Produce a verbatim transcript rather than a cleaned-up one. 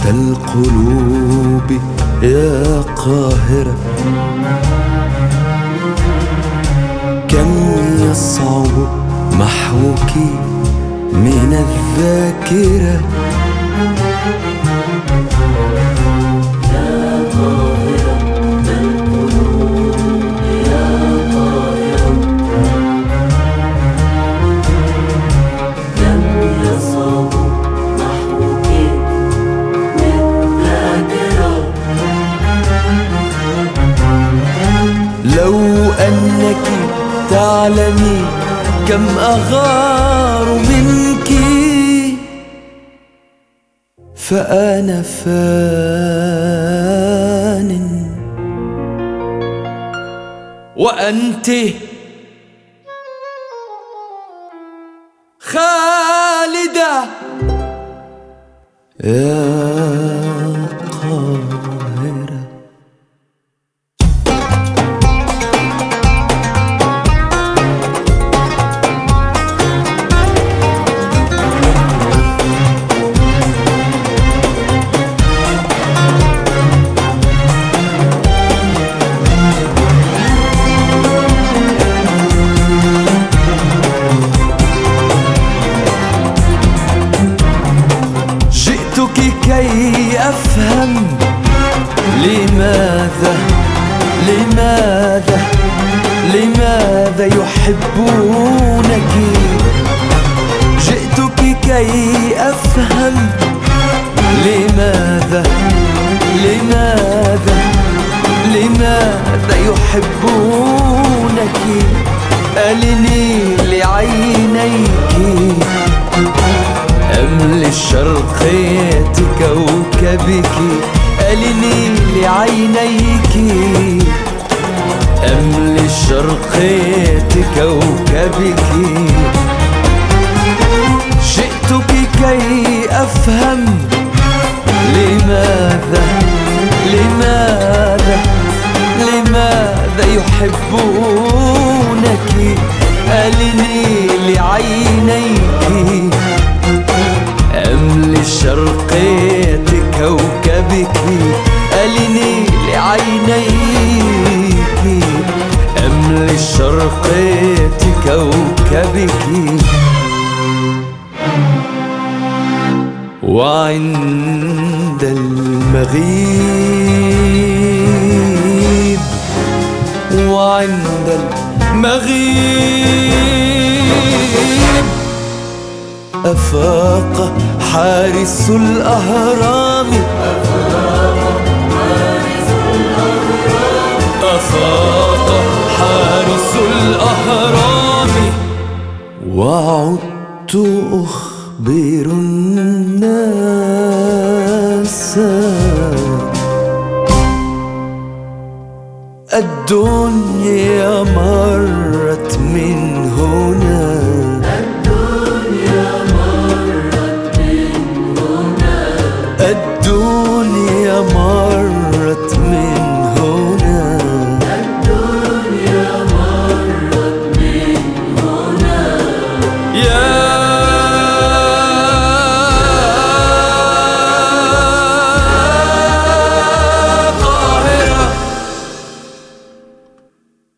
القلوب يا قاهرة، كم يصعب محوك من الذاكرة. لو أنك تعلمي كم أغار منك، فأنا فان وأنت خالدة يا قاهرة. كي أفهم لماذا لماذا لماذا يحبونك. جئتك كي أفهم لماذا لماذا لماذا يحبونك. ألني لعينيك أم للشرقية كوكبك. ألني لعينيك أم للشرقية كوكبك. جئتك كي أفهم لماذا لماذا لماذا يحبونك. ألني لعينيك أم للشرقية كوكبك. ألني لعينيك أم للشرقية كوكبك. وعند المغيب وعند المغيب أفاق حارس الأهرام. أفاق حارس الأهرام. وعدت أخبر الناس الدنيا مرت من هنا.